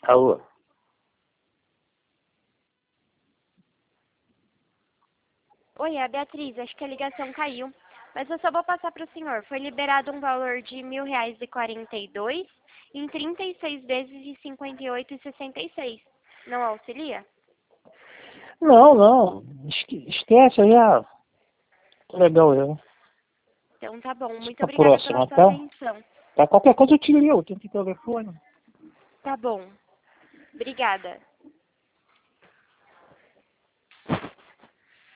Alô? Oi, é a Beatriz. Acho que a ligação caiu. Mas eu só vou passar para o senhor. Foi liberado um valor de R$ 1.042 em 36 vezes de 58,66. Não auxilia? Não, não. Esquece aí. Legal, eu. Então tá bom. Muito A obrigada pela próxima, sua tá? atenção. Tá, qualquer coisa eu te ligo. Eu tenho que telefone. Tá bom. Obrigada.